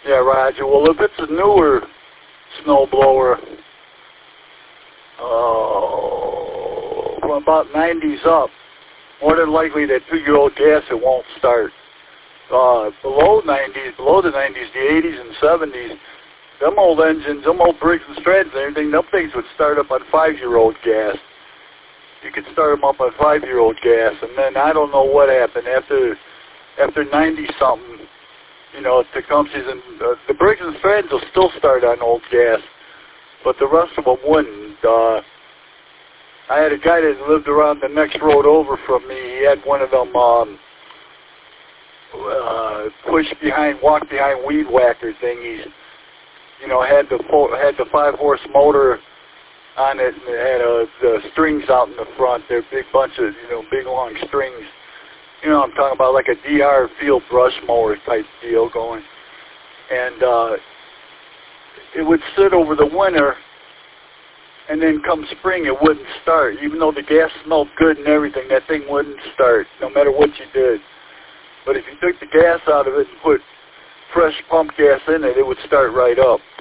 Yeah, Roger. Well, if it's a newer snowblower, from about 90s up, more than likely that 2-year-old gas, it won't start. Below the 90s, the 80s and 70s, them old engines, them old Briggs and Strattons and everything, them things would start up on 5-year-old gas. You could start them up on 5-year-old gas, and then I don't know what happened after 90-something. You know, Tecumseh's and the Briggs and Strattons will still start on old gas, but the rest of them wouldn't. I had a guy that lived around the next road over from me. He had one of them walk behind weed whacker thingies. You know, had the 5-horse motor on it, and it had the strings out in the front. They're a big bunch of, big long strings. You know, I'm talking about like a DR field brush mower type deal going. And it would sit over the winter, and then come spring it wouldn't start. Even though the gas smelled good and everything, that thing wouldn't start, no matter what you did. But if you took the gas out of it and put fresh pump gas in it, it would start right up.